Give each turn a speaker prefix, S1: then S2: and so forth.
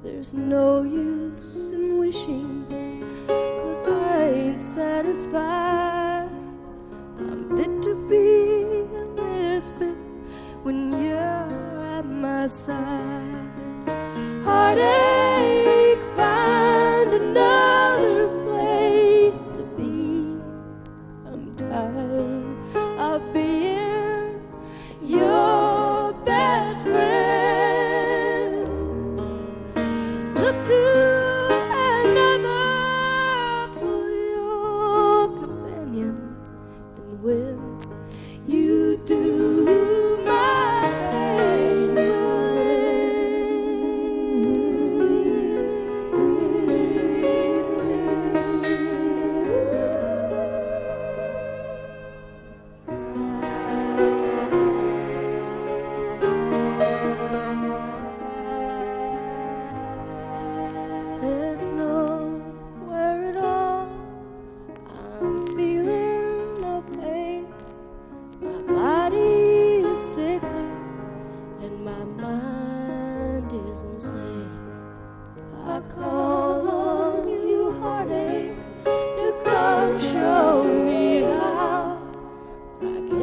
S1: There's no use in wishing, 'cause I ain't satisfied. I'm fit to be a misfit when you're at my side. Heartache, find another place to be. I'm tired of being your best friend. Look to